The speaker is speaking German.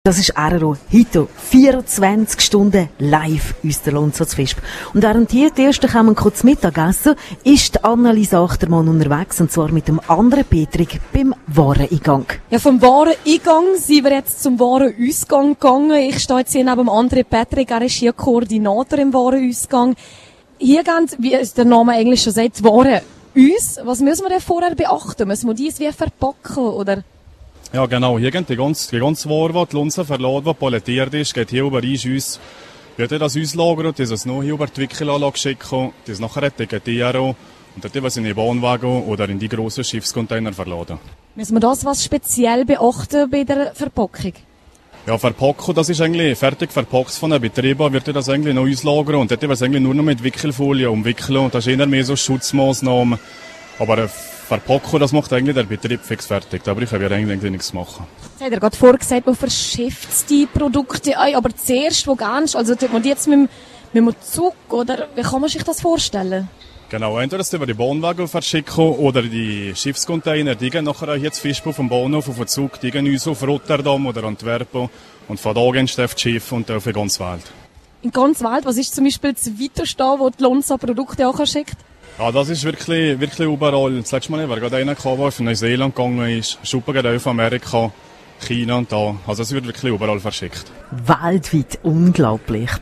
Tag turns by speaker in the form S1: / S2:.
S1: Das ist RRO. Heute 24 Stunden live aus der Lonza-Fisp. Und während hier die Ersten kommen kurz Mittagessen, ist Annelies Achtermann unterwegs, und zwar mit dem anderen Petrik beim Wareneingang.
S2: Ja, vom Wareneingang sind wir jetzt zum Warenausgang gegangen. Ich stehe jetzt hier neben dem anderen Petrik, er ist hier Koordinator im Warenausgang. Hier gehen, wie es der Name eigentlich schon sagt, Waren uns. Was müssen wir denn vorher beachten? Müssen wir dies wie verpacken, oder?
S3: Ja, genau. Hier geht die ganze Ware, die Lonza verladen, die palettiert ist, geht hier über uns. Wird das auslagern, das es noch hier über die Wickelanlage schicken, das nachher etikettieren und dort was in die Bahnwagen oder in die grossen Schiffscontainer verladen.
S2: Müssen wir das was speziell beachten bei der Verpackung?
S3: Ja, verpacken, das ist eigentlich fertig verpackt von den Betrieben, wird das eigentlich noch auslagern und dort was eigentlich nur noch mit Wickelfolie umwickeln und das ist eher mehr so Schutzmaßnahmen. Aber verpacken, das macht eigentlich der Betrieb fix fertig. Da brauchen wir eigentlich nichts machen.
S2: Jetzt hat er gerade vorgesagt, man verschifft die Produkte ein, aber zuerst, wo gehst du? Also, tut man die jetzt mit dem Zug, oder wie kann man sich das vorstellen?
S3: Genau, entweder das über die Bahnwagen verschicken oder die Schiffscontainer, die gehen nachher hier zu Fischbuch vom Bahnhof auf den Zug, die gehen uns auf Rotterdam oder Antwerpen und von da gehen sie auf das Schiff und auf die ganze Welt. In
S2: ganz Welt? Was ist zum Beispiel das Weiterste, wo die Lonza Produkte auch schickt?
S3: Ja, das ist wirklich überall. Das letzte Mal war gerade einer, der auf Neuseeland gegangen ist, Schuppen geht auf Amerika, China und da. Also es wird wirklich überall verschickt.
S1: Weltweit unglaublich.